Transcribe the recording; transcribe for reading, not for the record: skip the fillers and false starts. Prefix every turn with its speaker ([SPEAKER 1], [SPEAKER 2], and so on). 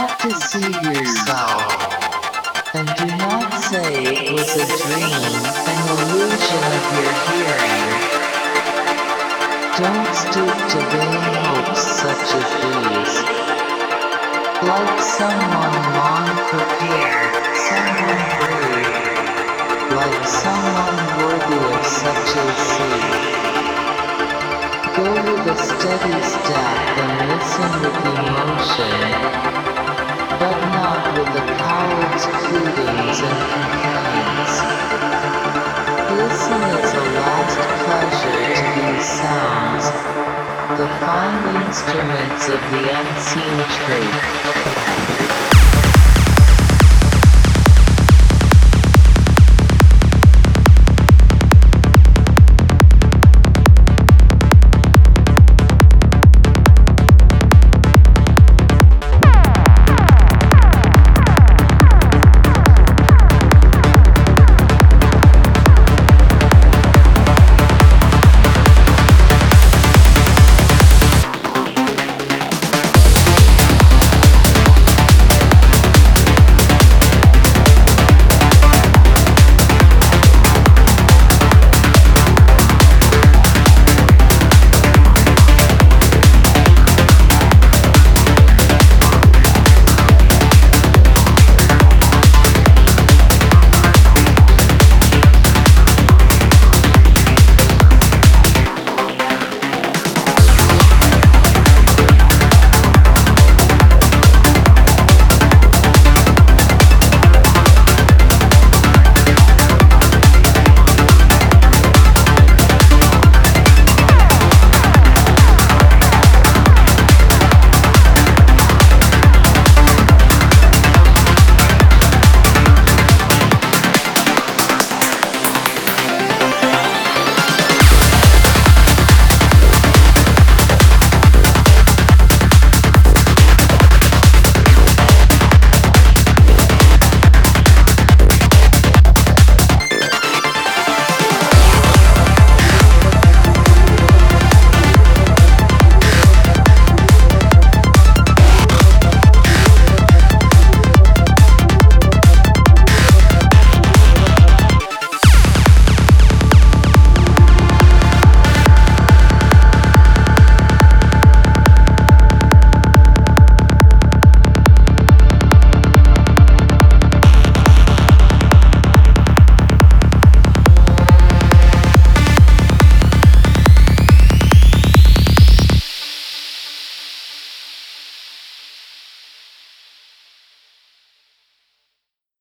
[SPEAKER 1] not deceive yourself, and do not say it was a dream, an illusion of your hearing. Don't stoop to vain hopes such as these. Like someone long prepared, someone brave, like someone worthy of such a seat. Go with a steady step and listen with emotion, but not with the coward's pleadings and complaints. Listen as a last pleasure to these sounds, the fine instruments of the unseen truth.